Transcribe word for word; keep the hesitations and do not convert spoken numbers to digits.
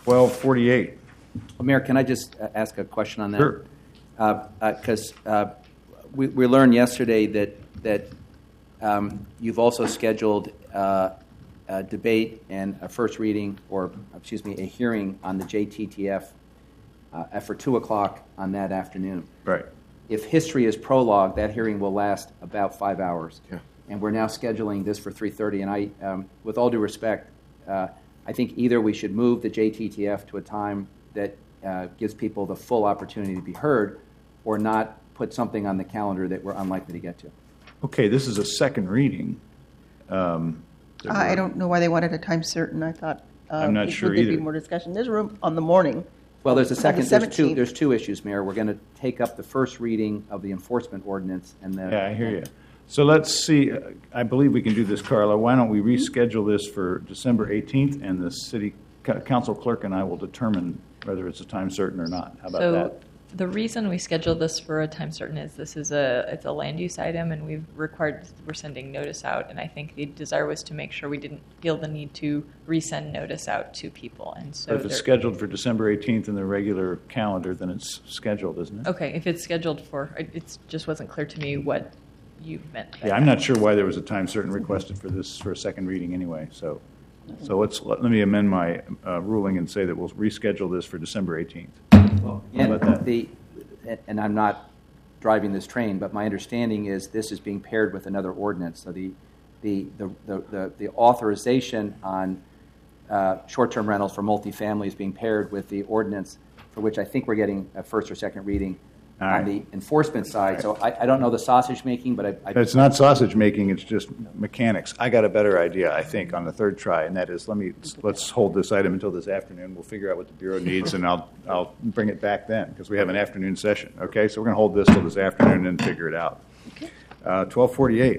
twelve forty-eight. Well, Mayor, can I just uh, ask a question on that? Sure. Because uh, uh, uh, we, we learned yesterday that that um, you've also scheduled uh, a debate and a first reading, or excuse me, a hearing on the J T T F uh, for two o'clock on that afternoon. Right. If history is prologue, that hearing will last about five hours. Yeah. And we're now scheduling this for three thirty. And I, um, with all due respect, uh, I think either we should move the J T T F to a time that uh, gives people the full opportunity to be heard, or not put something on the calendar that we're unlikely to get to. Okay, this is a second reading. Um, that I we're- don't know why they wanted a time certain. I thought uh, I'm not would sure there be either. more discussion? There's room on the morning. Well, there's a On the second. There's two. seventeenth. There's two issues, Mayor. We're going to take up the first reading of the enforcement ordinance, and the. Yeah, I hear you. So let's see. uh, I believe we can do this, Carla. Why don't we reschedule this for December eighteenth, and the city co- council clerk and I will determine whether it's a time certain or not. How about So that? the reason we scheduled this for a time certain is this is a it's a land use item, and we've required we're sending notice out, and I think the desire was to make sure we didn't feel the need to resend notice out to people, and so But if it's there- scheduled for December eighteenth in the regular calendar, then it's scheduled, isn't it? okay, if it's scheduled for it it's just wasn't clear to me what you meant by Yeah, I'm that. not sure why there was a time certain requested for this for a second reading anyway. So, so let's let, let me amend my uh, ruling and say that we'll reschedule this for December eighteenth. Well, How about that? the, and I'm not driving this train, but my understanding is this is being paired with another ordinance. So the the the the, the, the authorization on uh, short-term rentals for multifamily is being paired with the ordinance, for which I think we're getting a first or second reading All on right. the enforcement side. So I, I don't know the sausage making, but I, I It's not sausage making; it's just mechanics. I got a better idea, I think, on the third try, and that is let me let's hold this item until this afternoon. We'll figure out what the bureau needs, and I'll I'll bring it back then because we have an afternoon session. Okay, so we're going to hold this till this afternoon and then figure it out. Uh, twelve forty-eight.